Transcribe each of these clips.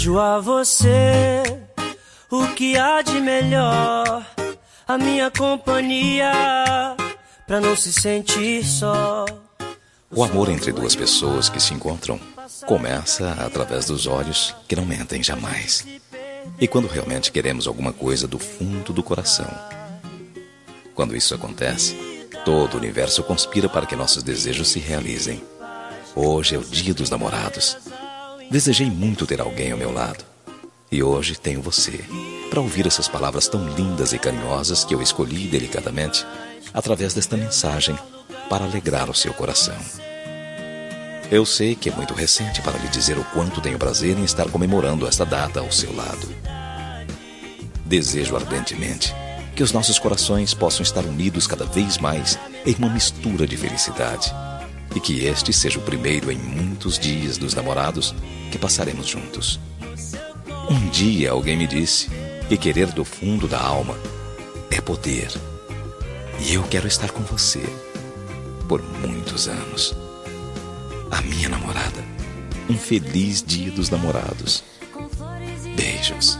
Desejo a você o que há de melhor, a minha companhia, pra não se sentir só. O amor entre duas pessoas que se encontram começa através dos olhos que não mentem jamais. E quando realmente queremos alguma coisa do fundo do coração. Quando isso acontece, todo o universo conspira para que nossos desejos se realizem. Hoje é o dia dos namorados. Desejei muito ter alguém ao meu lado. E hoje tenho você, para ouvir essas palavras tão lindas e carinhosas que eu escolhi delicadamente, através desta mensagem, para alegrar o seu coração. Eu sei que é muito recente para lhe dizer o quanto tenho prazer em estar comemorando esta data ao seu lado. Desejo ardentemente que os nossos corações possam estar unidos cada vez mais em uma mistura de felicidade, e que este seja o primeiro em muitos dias dos namorados que passaremos juntos. Um dia alguém me disse que querer do fundo da alma é poder. E eu quero estar com você por muitos anos. A minha namorada. Um feliz dia dos namorados. Beijos.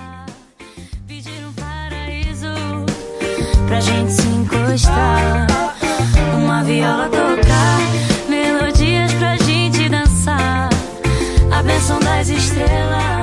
Pra gente se encostar, uma viola tocar, melodias pra gente dançar, a bênção das estrelas.